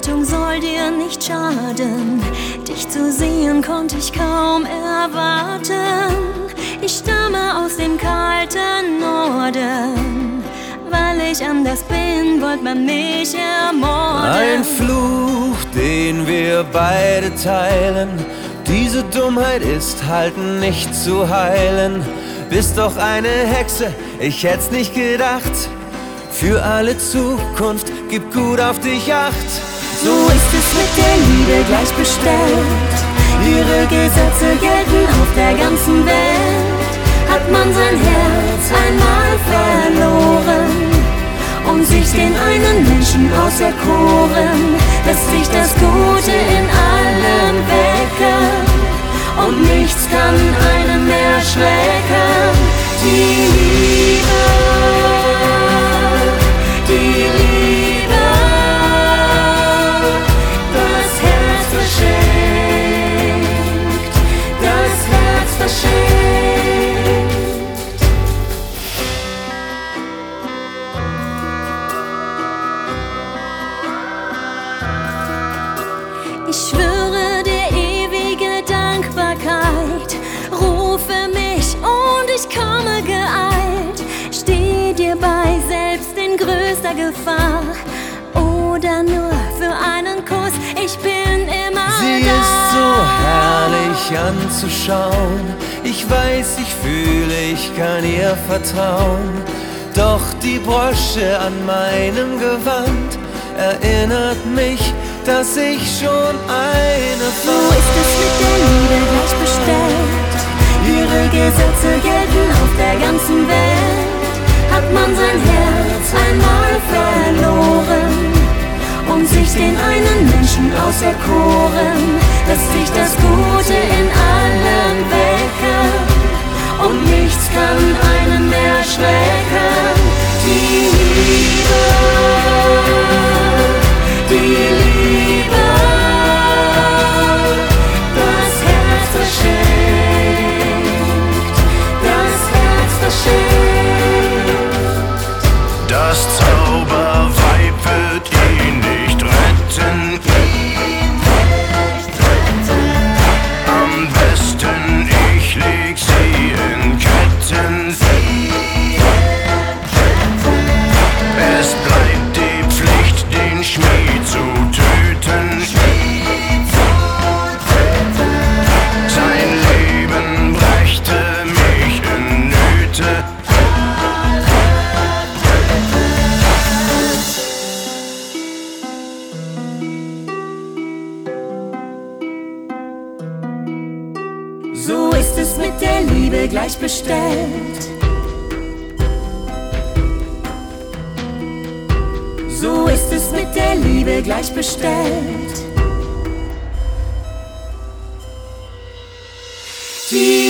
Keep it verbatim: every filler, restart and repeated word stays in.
Begleitung soll dir nicht schaden. Dich zu sehen konnte ich kaum erwarten. Ich stamme aus dem kalten Norden. Weil ich anders bin, wollt man mich ermorden. Ein Fluch, den wir beide teilen. Diese Dummheit ist halt nicht zu heilen. Bist doch eine Hexe, ich hätt's nicht gedacht. Für alle Zukunft, gib gut auf dich acht. So ist es mit der Liebe gleich bestellt. Ihre Gesetze gelten auf der ganzen Welt. Hat man sein Herz einmal verloren und sich den einen Menschen auserkoren, lässt sich das Gute in allem wecken und nichts kann einen mehr schrecken. Die Liebe, die Liebe, das Herz verschenkt, das Herz verschenkt. Ich schwöre dir ewige Dankbarkeit, rufe mich und ich komme geeilt. Steh dir bei, selbst in größter Gefahr, oder nur für einen Kuss, ich bin immer Sie da. Sie ist so herrlich anzuschauen. Ich weiß, ich fühle, ich kann ihr vertrauen. Doch die Brosche an meinem Gewand erinnert mich, dass ich schon eine So ist es mit der Liebe gleich bestellt. Ihre Gesetze gelten auf der ganzen Welt. Hat man sein Herz einmal verloren und sich den einen Menschen auserkoren, lässt sich das Gute in allem wecken und nichts kann einen mehr schrecken. Die Liebe, die Liebe, das Herz verschenkt, das Herz verschenkt. Das Zauberweib wird ihn nicht retten. Am besten ich leg sie in Ketten. Es bleibt die Pflicht, den Schmied zu töten. Sein Leben brächte mich in Nöte. So ist es mit der Liebe gleich bestellt. So ist es mit der Liebe gleich bestellt. Die